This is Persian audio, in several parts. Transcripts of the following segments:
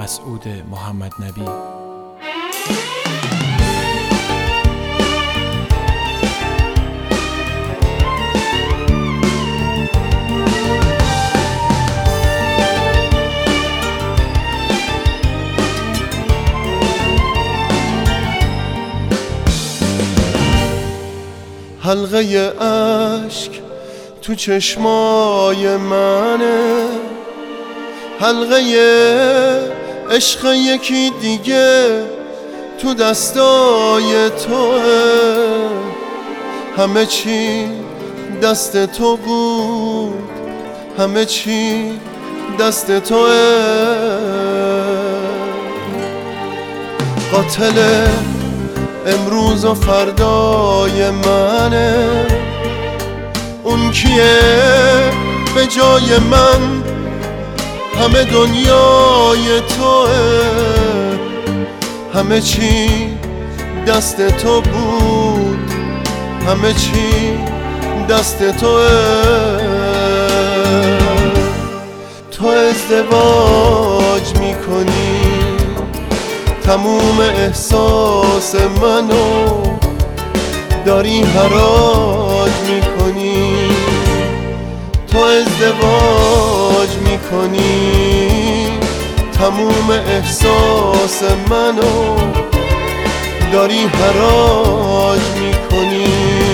مسعود محمد نبی. حلقه اشک تو چشمای منه، حلقه عشق یکی دیگه تو دستای توه. همه چی دست تو بود، همه چی دست توه. قاتل امروز و فردای منه، اون کیه به جای من؟ همه دنیای توه، همه چی دست تو بود، همه چی دست توه. تو ازدواج میکنی، تموم احساس منو داری حراج میکنی. تو ازدواج میکنی، تموم احساس منو داری حراج میکنی.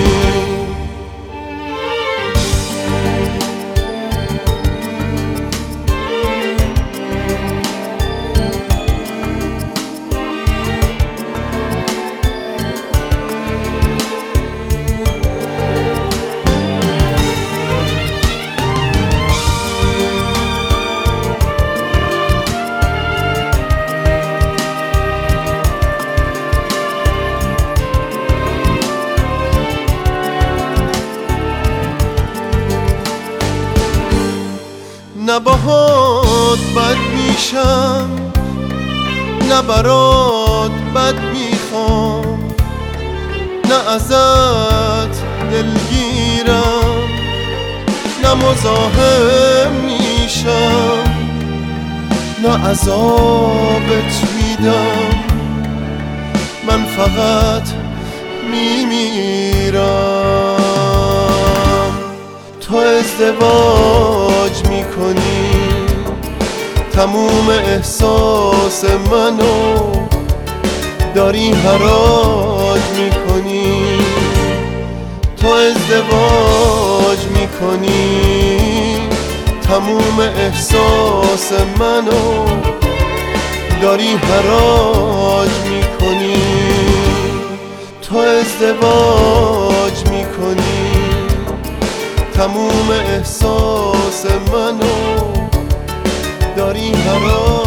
نه باهات بد میشم، نه برات بد میخوام، نه ازت دلگیرم، نه مزاحم میشم، نه عذابت میدم، من فقط میمیرم. تو ازدواج میکنی، تموم احساس منو داری حراج میکنی. تو ازدواج میکنی، تموم احساس منو داری حراج میکنی. تو ازدواج میکنی، تموم احساس منو داری حراج